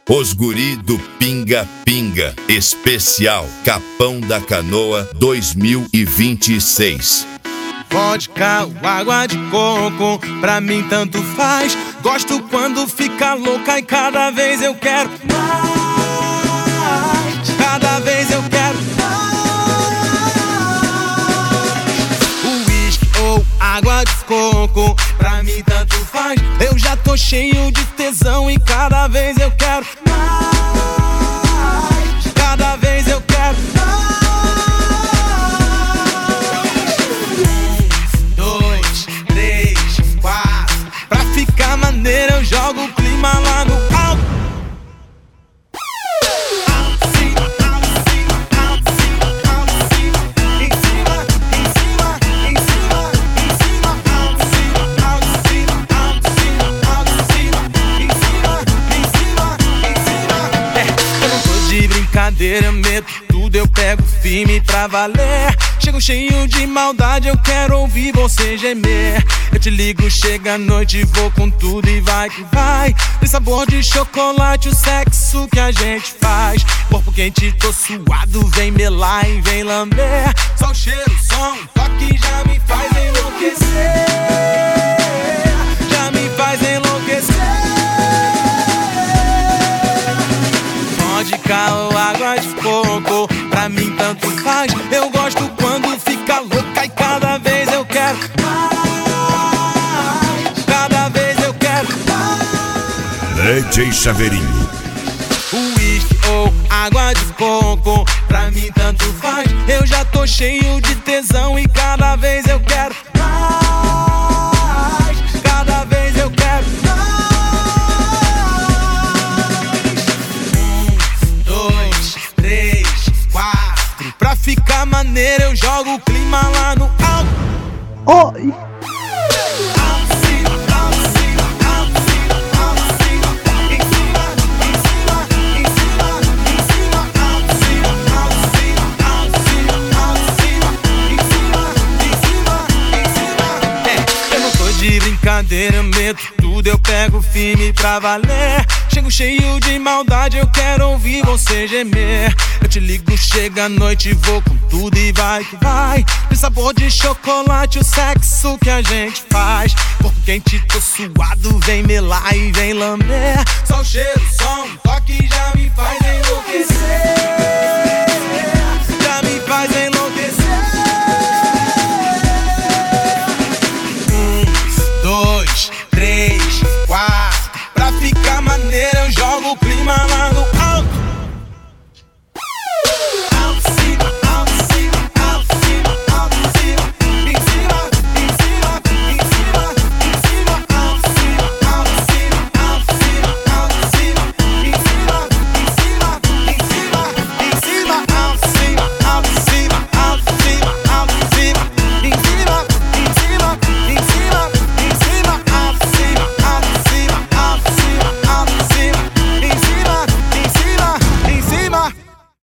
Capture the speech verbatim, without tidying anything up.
Os guri do Pinga Pinga, especial Capão da Canoa dois mil e vinte e seis. Vodka ou água de coco, pra mim tanto faz. Gosto quando fica louca e cada vez eu quero mais. Cada vez eu quero mais. Uísque ou água de coco, pra mim tanto faz. Eu já tô cheio de tesão e cada vez eu quero mais. Cada vez eu quero mais. Maneira, eu jogo o clima lá no alto. Alto, sim, alto, sim, alto, sim, alto, sim. Em cima, em cima, em cima, em cima. Alto, sim, alto, sim, alto, sim, alto, sim. Em cima, em cima, em cima. É, eu não tô de brincadeira, eu meto tudo, eu pego firme pra valer. Chego cheio de maldade, eu quero ouvir você gemer. Eu te ligo, chega a noite, vou com tudo e vai que vai. Tem sabor de chocolate, o sexo que a gente faz. Corpo quente, tô suado, vem melar e vem lamber. Só o cheiro, o som, o toque já me faz enlouquecer. Já me faz enlouquecer. Vodka ou água de coco, pra mim tanto faz. Eu gosto quando fica louca e cada vez eu quero mais. Cada vez eu quero mais. D J Chaveirinho. Uísque ou água de coco, pra mim tanto faz. Eu já tô cheio de tesão e cada vez eu quero mais. Cada vez eu quero mais. Um, dois, três, quatro. Pra ficar maneiro eu jogo o clima lá no alto. Oi. Brincadeira, eu meto tudo, eu pego firme pra valer. Chego cheio de maldade, eu quero ouvir você gemer. Eu te ligo, chega a noite, vou com tudo e vai que vai. Tem sabor de chocolate, o sexo que a gente faz. Corpo quente, tô suado, vem melar e vem lamber. Só o cheiro, o som, o toque já me faz